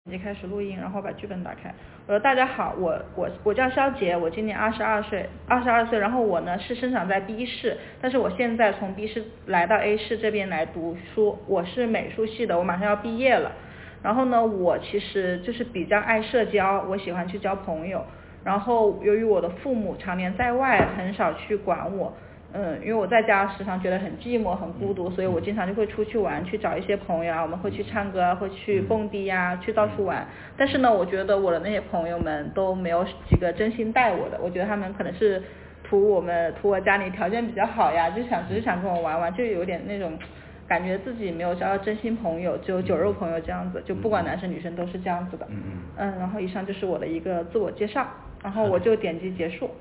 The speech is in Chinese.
已经开始录音，然后把剧本打开。我说大家好，我叫肖杰，我今年22岁，然后我呢是生长在 B 市，但是我现在从 B 市来到 A 市这边来读书，我是美术系的，我马上要毕业了。然后呢，我其实就是比较爱社交，我喜欢去交朋友。然后由于我的父母常年在外，很少去管我。因为我在家时常觉得很寂寞很孤独，所以我经常就会出去玩，去找一些朋友啊，我们会去唱歌，会去蹦迪呀，去到处玩。但是呢，我觉得我的那些朋友们都没有几个真心待我的，我觉得他们可能是图我家里条件比较好呀，只是想跟我玩玩，就有点那种感觉自己没有交到真心朋友，只有酒肉朋友这样子，就不管男生女生都是这样子的。然后以上就是我的一个自我介绍，然后我就点击结束。